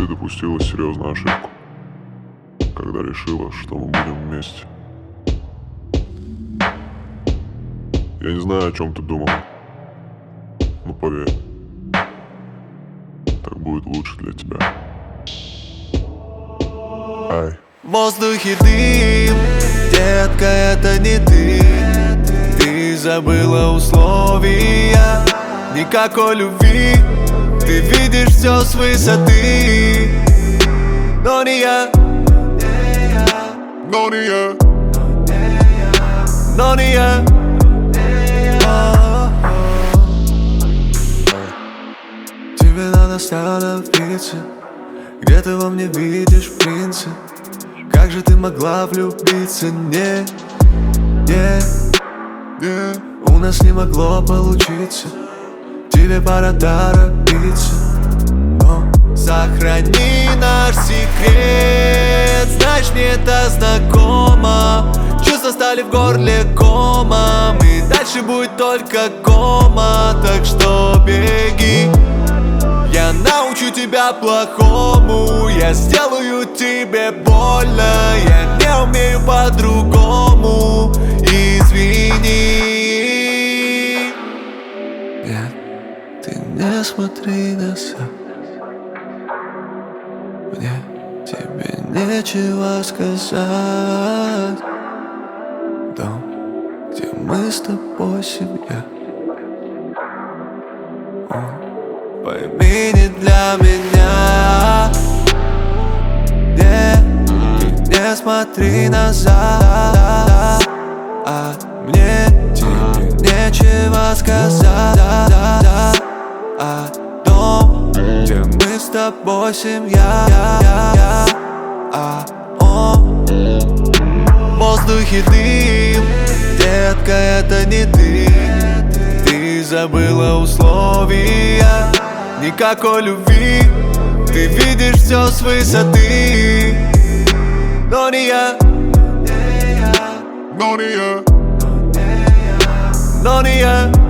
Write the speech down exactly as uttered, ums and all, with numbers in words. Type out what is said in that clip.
допустила серьезную ошибку, когда решила, что мы будем вместе. Я не знаю, о чем ты думал, но поверь, так будет лучше для тебя. Ай. В воздухе дым, детка, это не ты. Ты забыла условия, никакой любви. Ты видишь все с высоты, но не я, Но не я. но не я. Тебе надо остановиться, где ты во мне видишь принца. Как же ты могла влюбиться? Не, не, Не. у нас не могло получиться. Тебе пора торопиться. О, сохрани наш секрет. Знаешь, мне это знакомо. Чувства стали в горле комом, и дальше будет только кома. Так что беги, я научу тебя плохому. Я сделаю тебе больно. Я не умею по-другому. Извини. Нет, ты не смотри на сам. Мне тебе нечего сказать. Дом, где мы с тобой семья. Он, пойми, не для меня. Не, ты не смотри назад. А мне тебе нечего сказать. А дом, где мы с тобой семья. А он, в воздухе дым, детка, это не ты. Ты забыла условия, никакой любви. Ты видишь все с высоты, но не я, Но не я. но не я.